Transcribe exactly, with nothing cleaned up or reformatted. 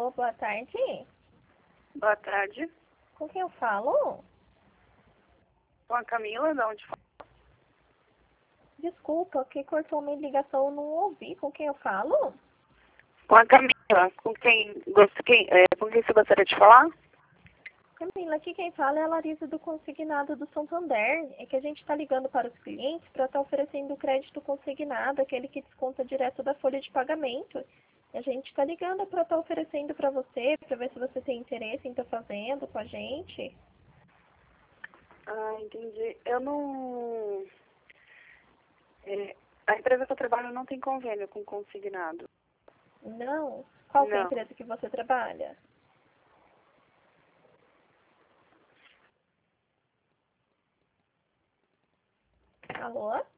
Alô, boa tarde. Boa tarde. Com quem eu falo? Com a Camila, de onde fala? Desculpa, que cortou minha ligação, eu não ouvi. Com quem eu falo? Com a Camila. Com quem, gost... quem, é, com quem você gostaria de falar? Camila, aqui quem fala é a Larissa do Consignado do Santander. É que a gente está ligando para os clientes para estar oferecendo o crédito consignado, aquele que desconta direto da folha de pagamento. E a gente está ligando para estar oferecendo para você, para ver se você tem interesse em estar fazendo com a gente. Ah, entendi. Eu não... É, a empresa que eu trabalho não tem convênio com consignado. Não? Qual que é a Não. empresa que você trabalha? Alô?